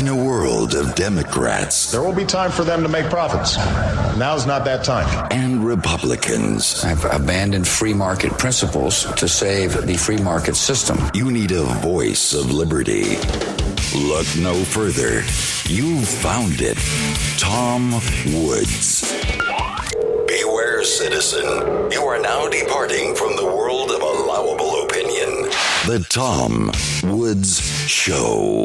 In a world of Democrats, there will be time for them to make profits. Now's not that time. And Republicans. I've abandoned free market principles to save the free market system. You need a voice of liberty. Look no further. You've found it. Tom Woods. Beware, citizen. You are now departing from the world of allowable opinion. The Tom Woods Show.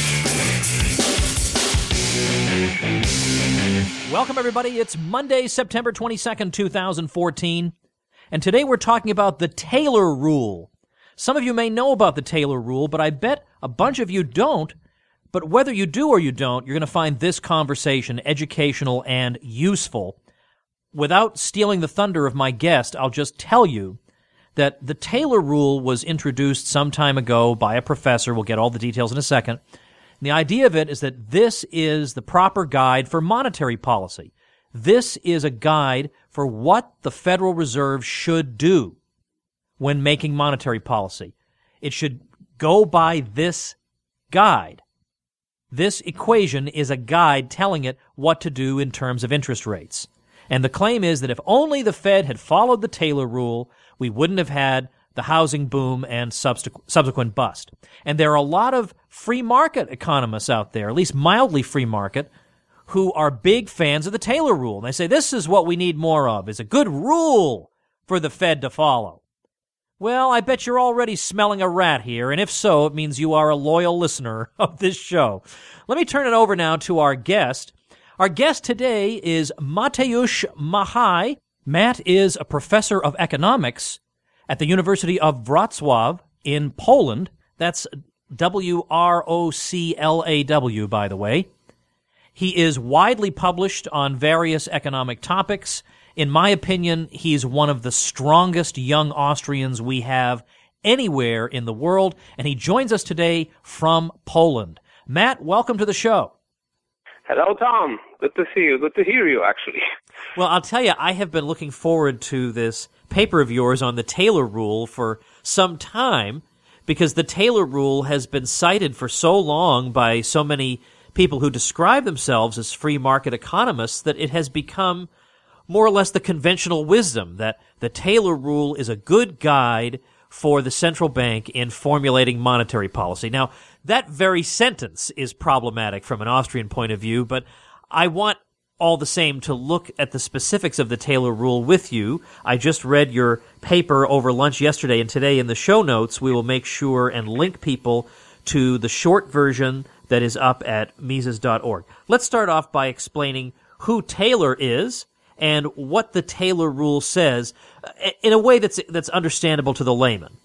Welcome, everybody. It's Monday, September 22nd, 2014. And today we're talking about the Taylor Rule. Some of you may know about the Taylor Rule, but I bet a bunch of you don't. But whether you do or you don't, you're going to find this conversation educational and useful. Without stealing the thunder of my guest, I'll just tell you that the Taylor Rule was introduced some time ago by a professor. We'll get all the details in a second. And the idea of it is that this is the proper guide for monetary policy. This is a guide for what the Federal Reserve should do when making monetary policy. It should go by this guide. This equation is a guide telling it what to do in terms of interest rates. And the claim is that if only the Fed had followed the Taylor Rule, we wouldn't have had the housing boom and subsequent bust. And there are a lot of free market economists out there, at least mildly free market, who are big fans of the Taylor Rule. And they say this is what we need more of, is a good rule for the Fed to follow. Well, I bet you're already smelling a rat here, and if so, it means you are a loyal listener of this show. Let me turn it over now to our guest. Our guest today is Mateusz Machaj. Matt is a professor of economics at the University of Wrocław in Poland. That's W-R-O-C-L-A-W, by the way. He is widely published on various economic topics. In my opinion, he's one of the strongest young Austrians we have anywhere in the world, and he joins us today from Poland. Matt, welcome to the show. Hello, Tom. Good to see you. Good to hear you, actually. Well, I'll tell you, I have been looking forward to this paper of yours on the Taylor Rule for some time, because the Taylor Rule has been cited for so long by so many people who describe themselves as free market economists that it has become more or less the conventional wisdom that the Taylor Rule is a good guide for the central bank in formulating monetary policy. Now, that very sentence is problematic from an Austrian point of view, but I want all the same to look at the specifics of the Taylor Rule with you. I just read your paper over lunch yesterday, and today in the show notes we will make sure and link people to the short version that is up at Mises.org. Let's start off by explaining who Taylor is and what the Taylor Rule says in a way that's understandable to the layman.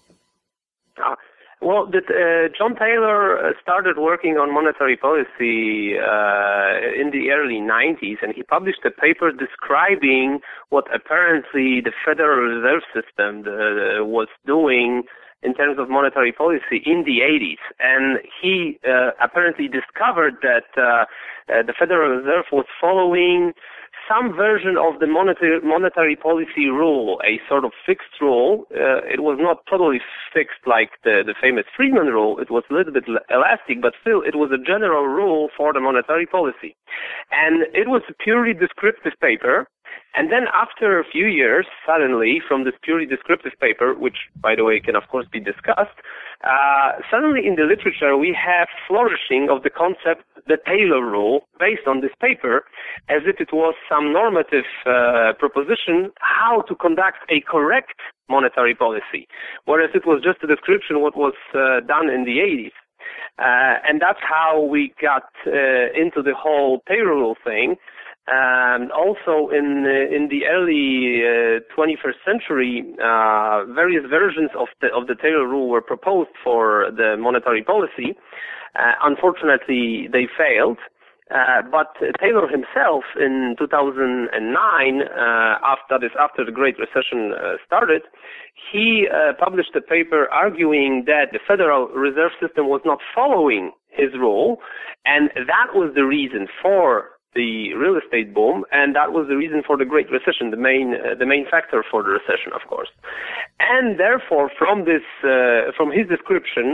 John Taylor started working on monetary policy in the early 90s, and he published a paper describing what apparently the Federal Reserve System was doing in terms of monetary policy in the 80s. And he apparently discovered that the Federal Reserve was following some version of the monetary policy rule, a sort of fixed rule. It was not totally fixed like the famous Friedman rule. It was a little bit elastic, but still it was a general rule for the monetary policy. And it was a purely descriptive paper. And then after a few years, suddenly, from this purely descriptive paper, which, by the way, can of course be discussed, suddenly in the literature we have flourishing of the concept, the Taylor Rule, based on this paper, as if it was some normative proposition how to conduct a correct monetary policy, whereas it was just a description of what was done in the 80s. And that's how we got into the whole Taylor Rule thing. Also in the early 21st century, various versions of the Taylor Rule were proposed for the monetary policy. Unfortunately, they failed. But Taylor himself, in 2009, after the Great Recession started, he published a paper arguing that the Federal Reserve System was not following his rule, and that was the reason for the real estate boom, and that was the reason for the Great Recession, the main factor for the recession, of course. And therefore, from his description,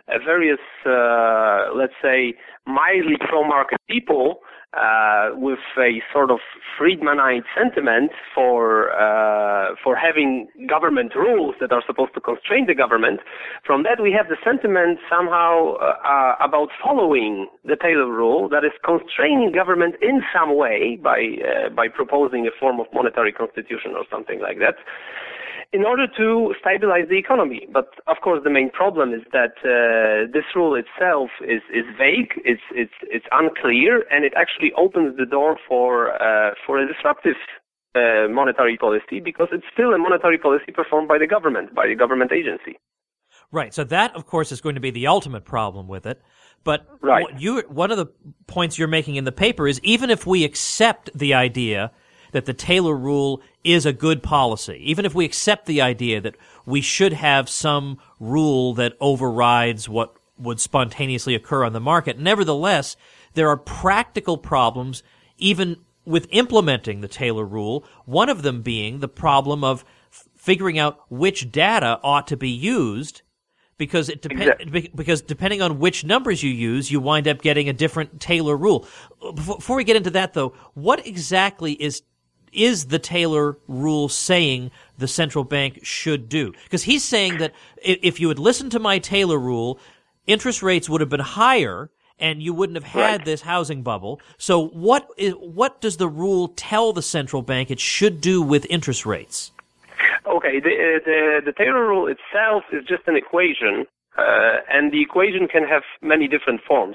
various, let's say, mildly pro-market people with a sort of Friedmanite sentiment for having government rules that are supposed to constrain the government. From that, we have the sentiment somehow about following the Taylor rule, that is constraining government in some way by proposing a form of monetary constitution or something like that, in order to stabilize the economy. But of course, the main problem is that this rule itself is vague, it's unclear, and it actually opens the door for a disruptive monetary policy, because it's still a monetary policy performed by the government agency. Right. So that, of course, is going to be the ultimate problem with it. But right. One of the points you're making in the paper is, even if we accept the idea that the Taylor rule is a good policy, even if we accept the idea that we should have some rule that overrides what would spontaneously occur on the market, nevertheless, there are practical problems even with implementing the Taylor rule, one of them being the problem of figuring out which data ought to be used, because because depending on which numbers you use, you wind up getting a different Taylor rule. Before we get into that, though, what exactly is the Taylor rule saying the central bank should do? Because he's saying that if you had listened to my Taylor rule, interest rates would have been higher and you wouldn't have had this housing bubble. So what does the rule tell the central bank it should do with interest rates? Okay, the Taylor rule itself is just an equation, and the equation can have many different forms.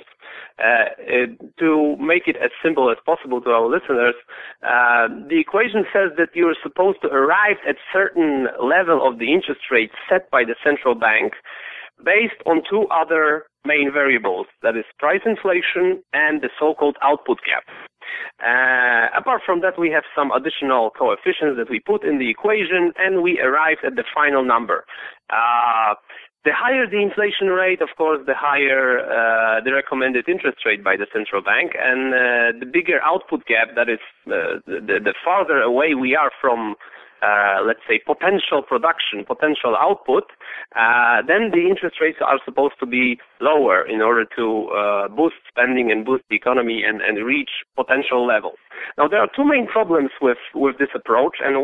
To make it as simple as possible to our listeners, the equation says that you're supposed to arrive at certain level of the interest rate set by the central bank based on two other main variables, that is price inflation and the so-called output gap. Apart from that, we have some additional coefficients that we put in the equation, and we arrive at the final number. The higher the inflation rate, of course, the higher the recommended interest rate by the central bank, and the bigger output gap, that is, the farther away we are from, let's say, potential production, potential output, then the interest rates are supposed to be lower in order to boost spending and boost the economy and reach potential levels. Now, there are two main problems with this approach, and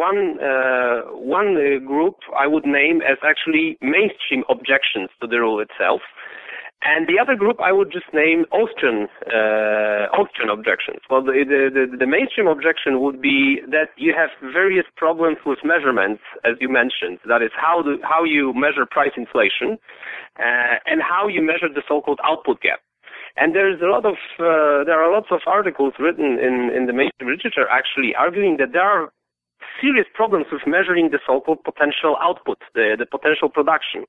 one group I would name as actually mainstream objections to the rule itself. And the other group I would just name Austrian objections. Well, the mainstream objection would be that you have various problems with measurements, as you mentioned. That is how you measure price inflation, and how you measure the so-called output gap. And there are lots of articles written in the mainstream literature actually arguing that there are serious problems with measuring the so-called potential output, the potential production.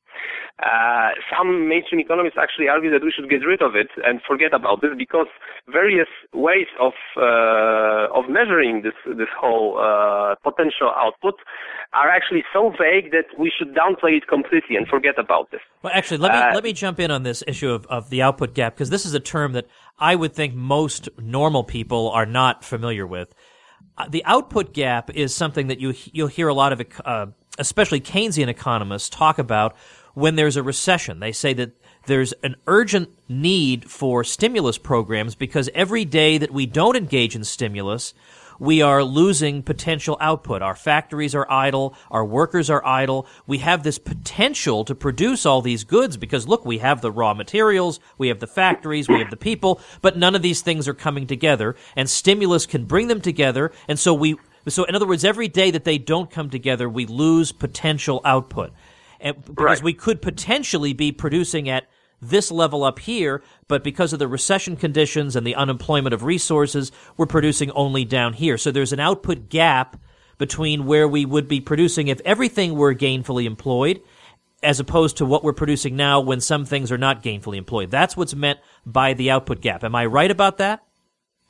Some mainstream economists actually argue that we should get rid of it and forget about this, because various ways of measuring this whole potential output are actually so vague that we should downplay it completely and forget about this. Well, actually, let me jump in on this issue of the output gap, because this is a term that I would think most normal people are not familiar with. The output gap is something that you'll hear a lot of, especially Keynesian economists, talk about when there's a recession. They say that there's an urgent need for stimulus programs, because every day that we don't engage in stimulus, we are losing potential output. Our factories are idle. Our workers are idle. We have this potential to produce all these goods because, look, we have the raw materials, we have the factories, we have the people, but none of these things are coming together, and stimulus can bring them together. And so in other words, every day that they don't come together, we lose potential output. And because we could potentially be producing at this level up here, but because of the recession conditions and the unemployment of resources, we're producing only down here. So there's an output gap between where we would be producing if everything were gainfully employed, as opposed to what we're producing now when some things are not gainfully employed. That's what's meant by the output gap. Am I right about that?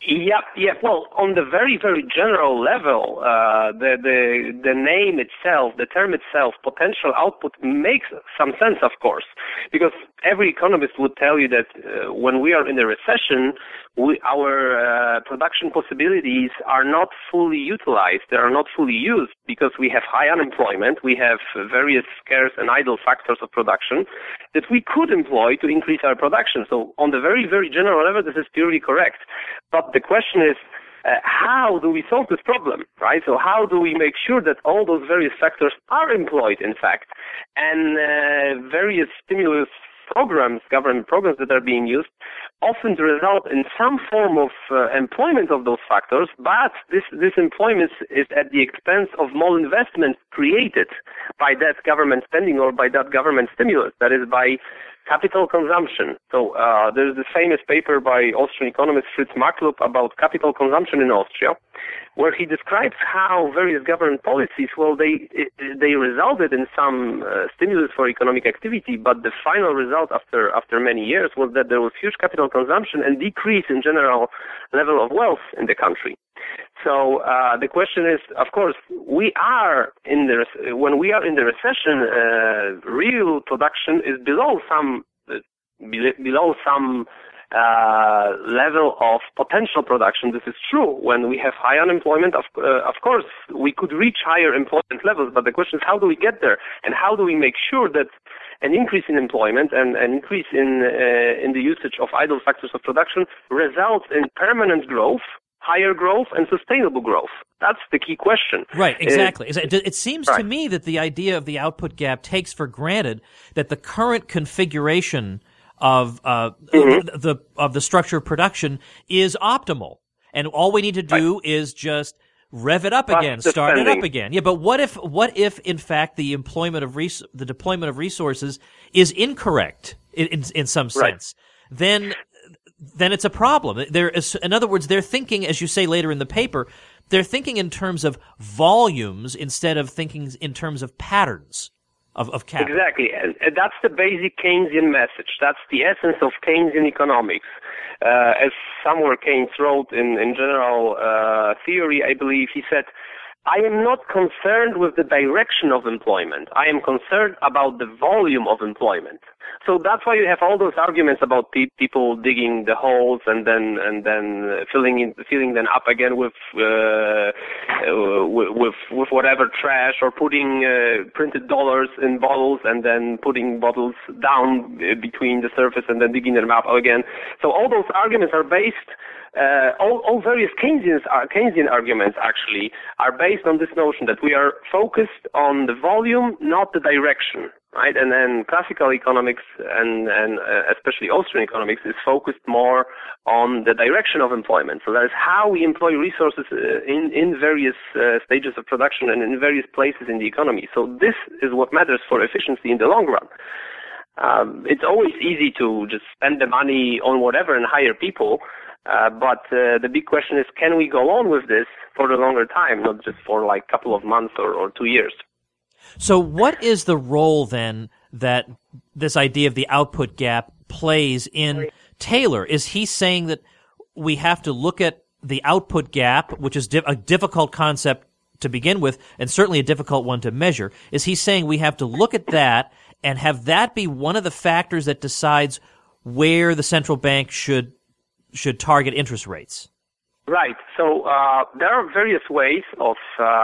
Yeah. Well, on the very, very general level, the name itself, the term itself, potential output, makes some sense, of course, because every economist would tell you that when we are in a recession, our production possibilities are not fully utilized. They are not fully used because we have high unemployment. We have various scarce and idle factors of production that we could employ to increase our production. So on the very, very general level, this is purely correct. But the question is, how do we solve this problem, right? So how do we make sure that all those various factors are employed, in fact, and various stimulus programs, government programs that are being used, often result in some form of employment of those factors, but this employment is at the expense of more investment created by that government spending or by that government stimulus, that is by capital consumption. So there's this famous paper by Austrian economist Fritz Machlup about capital consumption in Austria, where he describes how various government policies, well, they resulted in some stimulus for economic activity, but the final result after many years was that there was huge capital consumption and decrease in general level of wealth in the country. So the question is, of course, when we are in the recession, real production is below some level of potential production. This is true. When we have high unemployment, of course, we could reach higher employment levels. But the question is, how do we get there, and how do we make sure that an increase in employment and an increase in the usage of idle factors of production results in permanent growth, higher growth, and sustainable growth? That's the key question. Right, exactly. It seems to me that the idea of the output gap takes for granted that the current configuration of the structure of production is optimal, and all we need to do is just rev it up again, start it up again. Yeah, but what if in fact the deployment of resources is incorrect in some sense? Then it's a problem. In other words, they're thinking, as you say later in the paper, they're thinking in terms of volumes instead of thinking in terms of patterns of capital. Exactly. And that's the basic Keynesian message. That's the essence of Keynesian economics. As somewhere Keynes wrote in General Theory, I believe, he said, I am not concerned with the direction of employment. I am concerned about the volume of employment. So that's why you have all those arguments about people digging the holes and then filling them up again with whatever trash, or putting printed dollars in bottles and then putting bottles down between the surface and then digging them up again. So all those arguments are based. All various Keynesian arguments actually are based on this notion that we are focused on the volume, not the direction, right? And then classical economics and especially Austrian economics is focused more on the direction of employment. So that is how we employ resources in various stages of production and in various places in the economy. So this is what matters for efficiency in the long run. It's always easy to just spend the money on whatever and hire people. But the big question is, can we go on with this for a longer time, not just for like a couple of months or 2 years? So what is the role then that this idea of the output gap plays in Taylor? Is he saying that we have to look at the output gap, which is a difficult concept to begin with, and certainly a difficult one to measure? Is he saying we have to look at that and have that be one of the factors that decides where the central bank should target interest rates? Right. So there are various ways of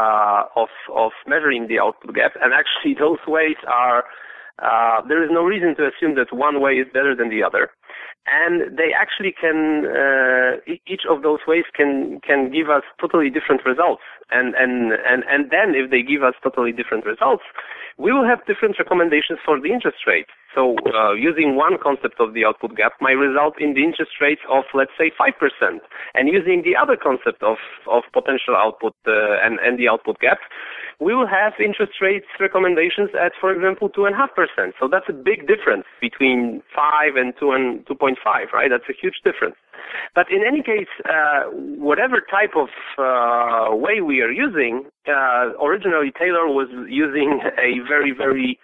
measuring the output gap, and actually those ways are there is no reason to assume that one way is better than the other, and they actually can each of those ways can give us totally different results, and then if they give us totally different results, we will have different recommendations for the interest rate. So using one concept of the output gap might result in the interest rates of, let's say, 5%. And using the other concept of potential output and the output gap, we will have interest rates recommendations at, for example, 2.5%. So that's a big difference between 5 and 2.5, right? That's a huge difference. But in any case, whatever type of way we are using, originally Taylor was using a very, very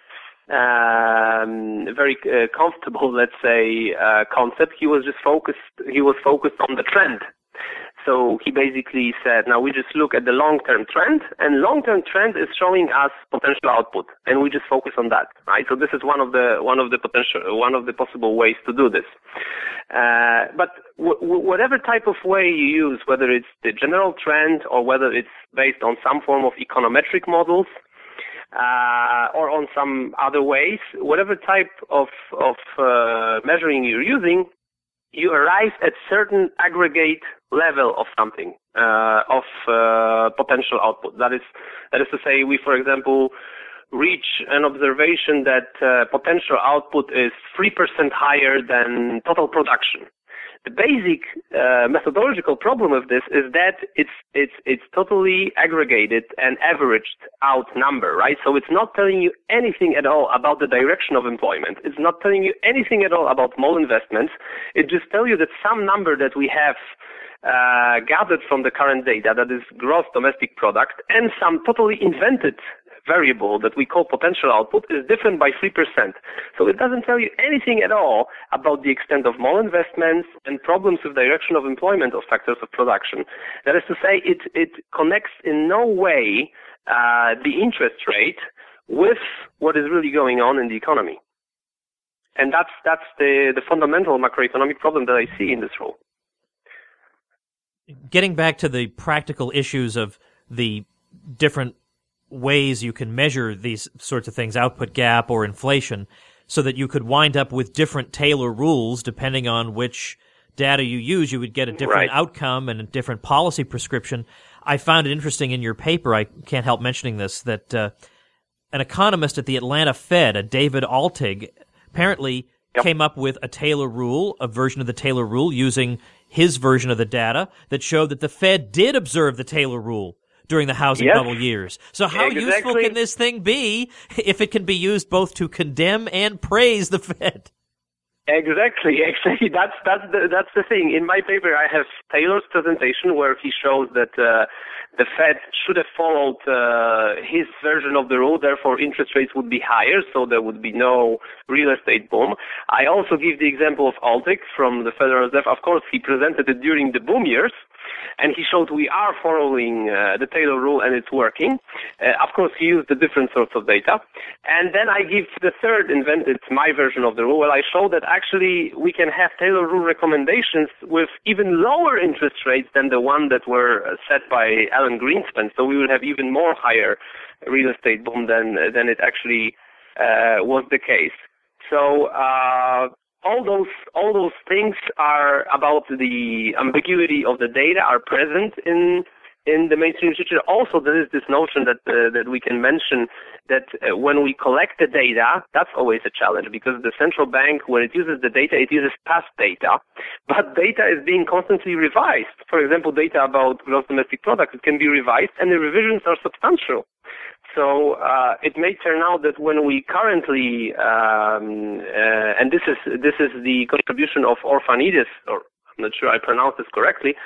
comfortable, let's say, concept. He was focused on the trend. So he basically said, now we just look at the long-term trend, and long-term trend is showing us potential output, and we just focus on that, right? So this is one of the possible ways to do this. But whatever type of way you use, whether it's the general trend or whether it's based on some form of econometric models, or on some other ways, whatever type of measuring you're using, you arrive at certain aggregate level of something, of potential output. That is to say, we, for example, reach an observation that potential output is 3% higher than total production. The basic methodological problem of this is that it's totally aggregated and averaged out number, right? So it's not telling you anything at all about the direction of employment. It's not telling you anything at all about mall investments. It just tells you that some number that we have gathered from the current data, that is gross domestic product, and some totally invented variable that we call potential output is different by 3%. So it doesn't tell you anything at all about the extent of mall investments and problems with direction of employment of factors of production. That is to say, it connects in no way the interest rate with what is really going on in the economy. And that's the fundamental macroeconomic problem that I see in this rule. Getting back to the practical issues of the different ways you can measure these sorts of things, output gap or inflation, so that you could wind up with different Taylor rules depending on which data you use, you would get a different outcome and a different policy prescription. I found it interesting in your paper, I can't help mentioning this, that an economist at the Atlanta Fed, a David Altig, apparently came up with a Taylor rule, a version of the Taylor rule using his version of the data that showed that the Fed did observe the Taylor rule during the housing bubble years. So how useful can this thing be if it can be used both to condemn and praise the Fed? Exactly. That's the thing. In my paper, I have Taylor's presentation where he shows that the Fed should have followed his version of the rule, therefore interest rates would be higher, so there would be no real estate boom. I also give the example of Altig from the Federal Reserve. Of course, he presented it during the boom years, and he showed we are following the Taylor rule and it's working. Of course, he used the different sorts of data. And then I give the third invented, my version of the rule, where I show that actually we can have Taylor rule recommendations with even lower interest rates than the one that were set by Alan Greenspan. So we will have even more higher real estate boom than it actually was the case. So all those things are about the ambiguity of the data are present in the mainstream literature. Also, there is this notion that we can mention that when we collect the data, that's always a challenge because the central bank, when it uses the data, it uses past data, but data is being constantly revised. For example, data about gross domestic product, it can be revised, and the revisions are substantial. So it may turn out that when we currently, and this is the contribution of Orphanidis, or I'm not sure I pronounced this correctly,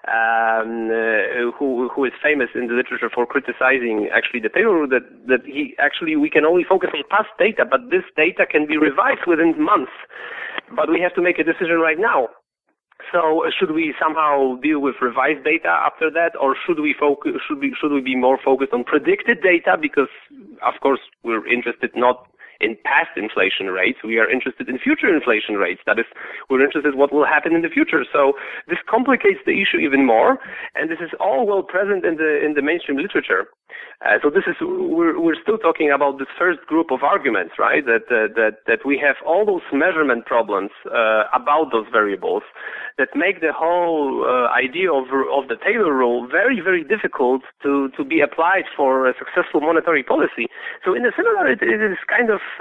who is famous in the literature for criticizing actually the Taylor rule, that he actually we can only focus on past data, but this data can be revised within months. But we have to make a decision right now. So should we somehow deal with revised data after that, or should we be more focused on predicted data? Because of course we're interested not in past inflation rates, we are interested in future inflation rates. That is, we're interested in what will happen in the future. So this complicates the issue even more, and this is all well present in the mainstream literature. So this is we're still talking about this first group of arguments, right? That we have all those measurement problems about those variables that make the whole idea of the Taylor rule very, very difficult to be applied for a successful monetary policy. So in a similar, it is kind of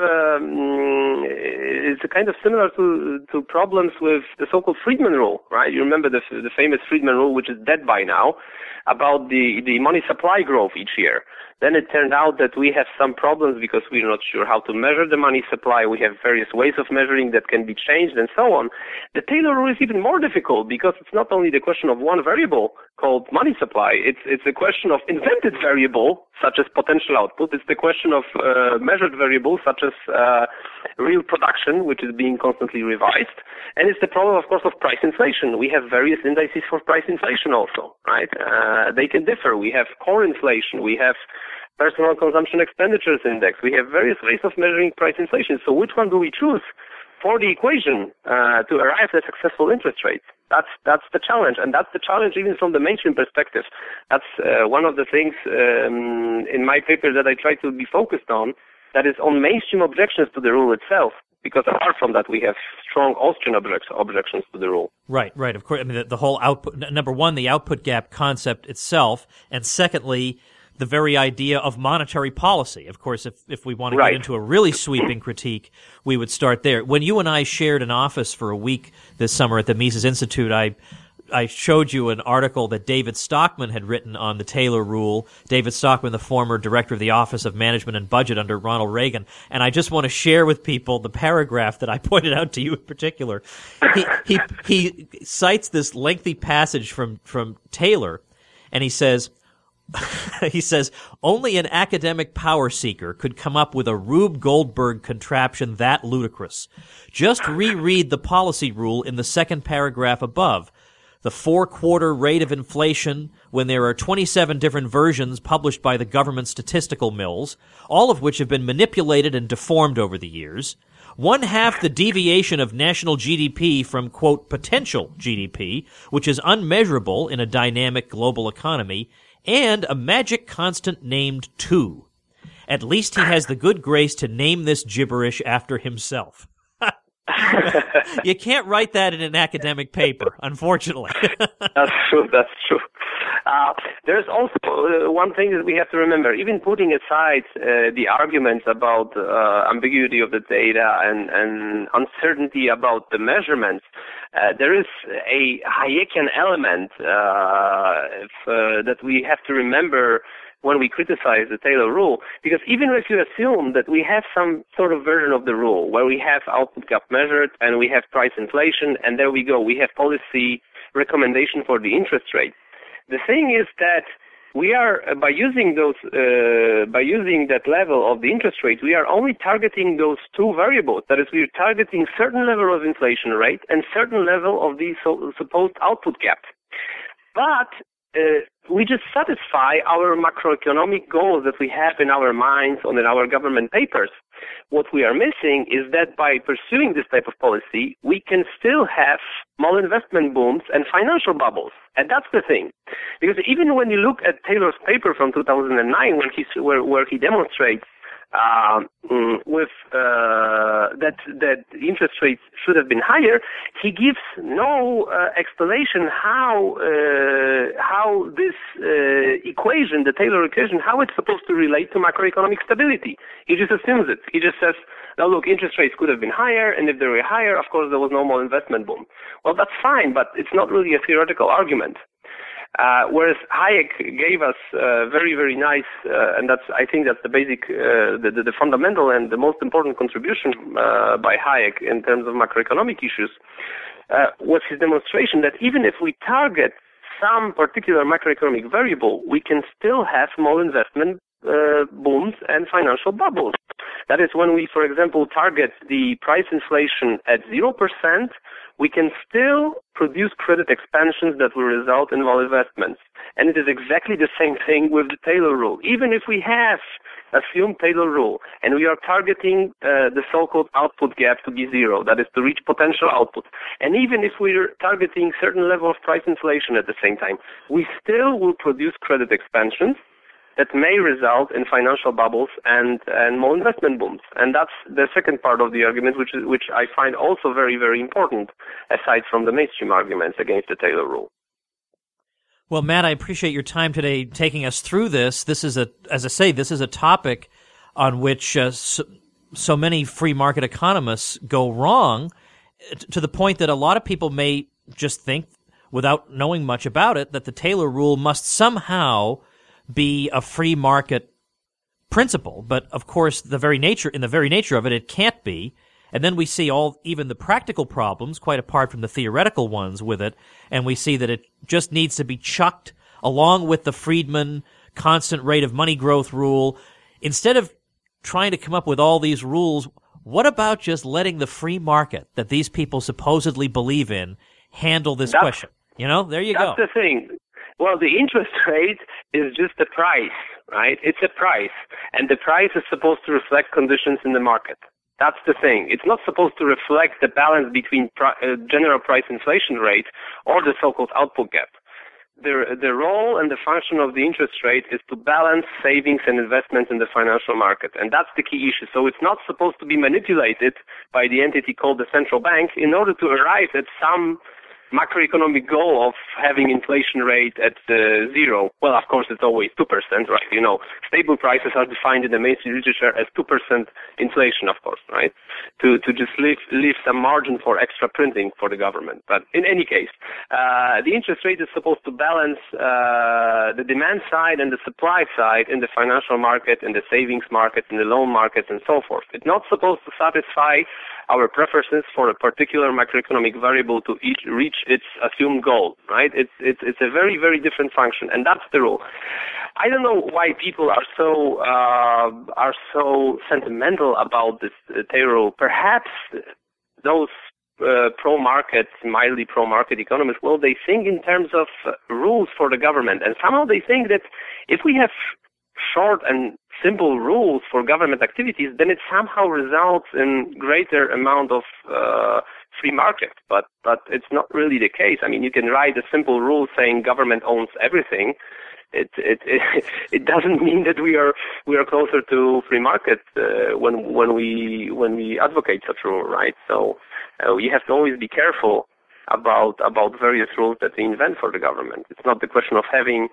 it's kind of similar to problems with the so-called Friedman rule, right? You remember the famous Friedman rule, which is dead by now, about the money supply growth each year. Then it turned out that we have some problems because we're not sure how to measure the money supply. We have various ways of measuring that can be changed and so on. The Taylor rule is even more difficult because it's not only the question of one variable called money supply. It's a question of invented variable, such as potential output. It's the question of measured variables, such as real production, which is being constantly revised. And it's the problem, of course, of price inflation. We have various indices for price inflation also, right? They can differ. We have core inflation. We have personal consumption expenditures index. We have various ways of measuring price inflation. So which one do we choose for the equation to arrive at successful interest rates? That's the challenge, and that's the challenge even from the mainstream perspective. That's one of the things in my paper that I try to be focused on, that is on mainstream objections to the rule itself, because apart from that, we have strong Austrian objections to the rule. Right. Of course, I mean, the whole output, number one, the output gap concept itself, and secondly, the very idea of monetary policy. Of course, if we want to get into a really sweeping critique, we would start there. When you and I shared an office for a week this summer at the Mises Institute, I showed you an article that David Stockman had written on the Taylor Rule. David Stockman, the former director of the Office of Management and Budget under Ronald Reagan. And I just want to share with people the paragraph that I pointed out to you in particular. He cites this lengthy passage from Taylor, and he says, only an academic power seeker could come up with a Rube Goldberg contraption that ludicrous. Just reread the policy rule in the second paragraph above. The 4-quarter rate of inflation when there are 27 different versions published by the government statistical mills, all of which have been manipulated and deformed over the years. 1/2 the deviation of national GDP from, quote, potential GDP, which is unmeasurable in a dynamic global economy, and a magic constant named 2. At least he has the good grace to name this gibberish after himself. You can't write that in an academic paper, unfortunately. That's true. There's also one thing that we have to remember. Even putting aside the arguments about ambiguity of the data and uncertainty about the measurements, there is a Hayekian element that we have to remember when we criticize the Taylor Rule, because even if you assume that we have some sort of version of the rule where we have output gap measured and we have price inflation, and there we go, we have policy recommendation for the interest rate. The thing is that we are, by using that level of the interest rate, we are only targeting those two variables. That is, we are targeting certain level of inflation rate and certain level of the supposed output gap. But we just satisfy our macroeconomic goals that we have in our minds and in our government papers. What we are missing is that by pursuing this type of policy, we can still have small investment booms and financial bubbles. And that's the thing. Because even when you look at Taylor's paper from 2009, where he demonstrates that interest rates should have been higher, he gives no explanation how this equation, the Taylor equation, how it's supposed to relate to macroeconomic stability. He just assumes it. He just says, now look, interest rates could have been higher, and if they were higher, of course, there was no more investment boom. Well, that's fine, but it's not really a theoretical argument. Whereas Hayek gave us very, very nice, and I think that's the basic, the fundamental and the most important contribution by Hayek in terms of macroeconomic issues, was his demonstration that even if we target some particular macroeconomic variable, we can still have small investment booms and financial bubbles. That is, when we, for example, target the price inflation at 0%, we can still produce credit expansions that will result in more investments. And it is exactly the same thing with the Taylor Rule. Even if we have assumed Taylor Rule and we are targeting the so-called output gap to be 0, that is to reach potential output, and even if we're targeting certain level of price inflation at the same time, we still will produce credit expansions that may result in financial bubbles and more investment booms. And that's the second part of the argument, which I find also very, very important, aside from the mainstream arguments against the Taylor Rule. Well, Matt, I appreciate your time today taking us through this. This is this is a topic on which so many free market economists go wrong, to the point that a lot of people may just think, without knowing much about it, that the Taylor Rule must somehow be a free market principle. But of course, in the very nature of it, it can't be. And then we see even the practical problems, quite apart from the theoretical ones with it, and we see that it just needs to be chucked along with the Friedman constant rate of money growth rule. Instead of trying to come up with all these rules, what about just letting the free market that these people supposedly believe in handle this question? There you go. That's the thing. Well, the interest rate is just a price, right? It's a price. And the price is supposed to reflect conditions in the market. That's the thing. It's not supposed to reflect the balance between general price inflation rate or the so-called output gap. The role and the function of the interest rate is to balance savings and investments in the financial market. And that's the key issue. So it's not supposed to be manipulated by the entity called the central bank in order to arrive at some macroeconomic goal of having inflation rate at zero. Well, of course, it's always 2%, right? Stable prices are defined in the mainstream literature as 2% inflation, of course, right? To just leave some margin for extra printing for the government. But in any case, the interest rate is supposed to balance the demand side and the supply side in the financial market, in the savings market, in the loan market, and so forth. It's not supposed to satisfy our preferences for a particular macroeconomic variable to reach its assumed goal, right? It's a very, very different function, and that's the rule. I don't know why people are so sentimental about this Taylor rule. Perhaps those mildly pro-market economists, well, they think in terms of rules for the government, and somehow they think that if we have short and simple rules for government activities, then it somehow results in greater amount of free market. But it's not really the case. I mean, you can write a simple rule saying government owns everything. It doesn't mean that we are closer to free market when we advocate such rule, right? So we have to always be careful about various rules that we invent for the government. It's not the question of having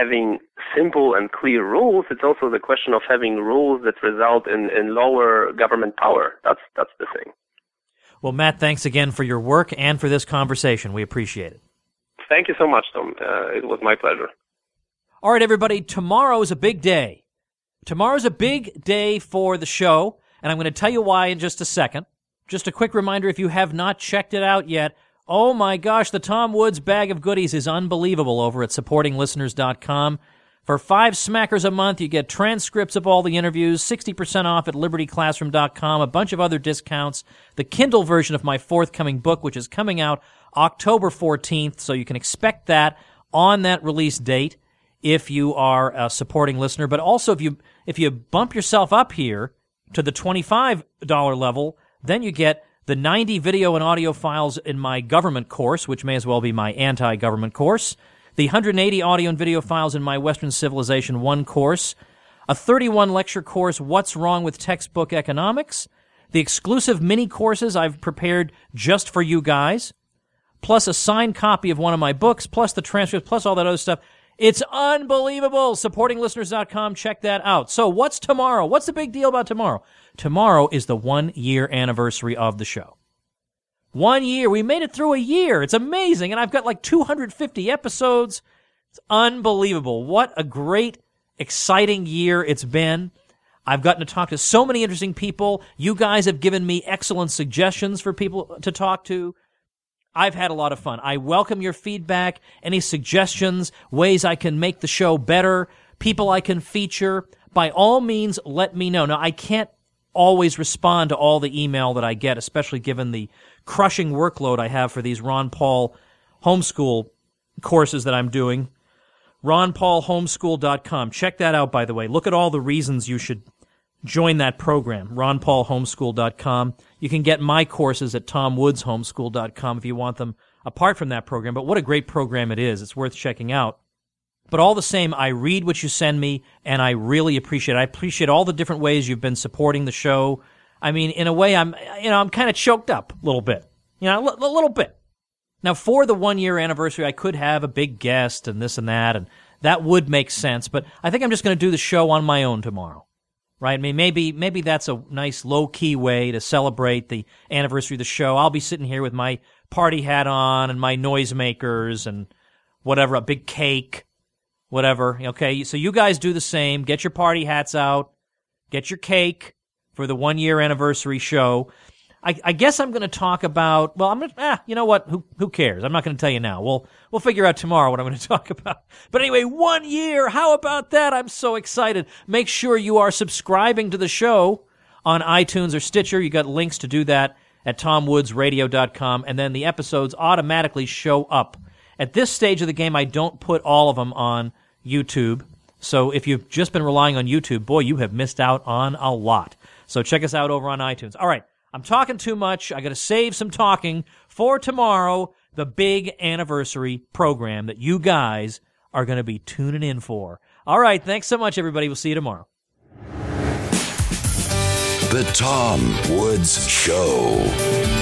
simple and clear rules. It's also the question of having rules that result in lower government power. That's the thing. Well, Matt, thanks again for your work and for this conversation. We appreciate it. Thank you so much, Tom. It was my pleasure. All right, everybody, tomorrow's a big day. Tomorrow's a big day for the show, and I'm going to tell you why in just a second. Just a quick reminder, if you have not checked it out yet, oh my gosh, the Tom Woods bag of goodies is unbelievable over at supportinglisteners.com. For $5 smackers a month, you get transcripts of all the interviews, 60% off at libertyclassroom.com, a bunch of other discounts, the Kindle version of my forthcoming book, which is coming out October 14th, so you can expect that on that release date if you are a supporting listener. But also, if you bump yourself up here to the $25 level, then you get the 90 video and audio files in my government course, which may as well be my anti-government course, the 180 audio and video files in my Western Civilization 1 course, a 31-lecture course, What's Wrong with Textbook Economics, the exclusive mini courses I've prepared just for you guys, plus a signed copy of one of my books, plus the transcripts, plus all that other stuff. It's unbelievable. Supportinglisteners.com. Check that out. So what's tomorrow? What's the big deal about tomorrow? Tomorrow is the 1-year anniversary of the show. 1 year. We made it through a year. It's amazing. And I've got like 250 episodes. It's unbelievable. What a great, exciting year it's been. I've gotten to talk to so many interesting people. You guys have given me excellent suggestions for people to talk to. I've had a lot of fun. I welcome your feedback, any suggestions, ways I can make the show better, people I can feature. By all means, let me know. Now, I can't always respond to all the email that I get, especially given the crushing workload I have for these Ron Paul homeschool courses that I'm doing. RonPaulHomeschool.com. Check that out, by the way. Look at all the reasons you should join that program, RonPaulHomeschool.com. You can get my courses at TomWoodsHomeschool.com if you want them apart from that program. But what a great program it is. It's worth checking out. But all the same, I read what you send me, and I really appreciate it. I appreciate all the different ways you've been supporting the show. I mean, in a way, I'm kind of choked up a little bit. A little bit. Now, for the 1-year anniversary, I could have a big guest and this and that would make sense. But I think I'm just going to do the show on my own tomorrow. Right? I mean, maybe that's a nice low-key way to celebrate the anniversary of the show. I'll be sitting here with my party hat on and my noisemakers and whatever, a big cake, whatever. Okay, so you guys do the same. Get your party hats out. Get your cake for the 1-year anniversary show. I guess I'm going to talk about, well, you know what? Who cares? I'm not going to tell you now. We'll figure out tomorrow what I'm going to talk about. But anyway, 1 year. How about that? I'm so excited. Make sure you are subscribing to the show on iTunes or Stitcher. You got links to do that at TomWoodsRadio.com, and then the episodes automatically show up. At this stage of the game, I don't put all of them on YouTube. So if you've just been relying on YouTube, boy, you have missed out on a lot. So check us out over on iTunes. All right. I'm talking too much. I got to save some talking for tomorrow, the big anniversary program that you guys are going to be tuning in for. All right, thanks so much, everybody. We'll see you tomorrow. The Tom Woods Show.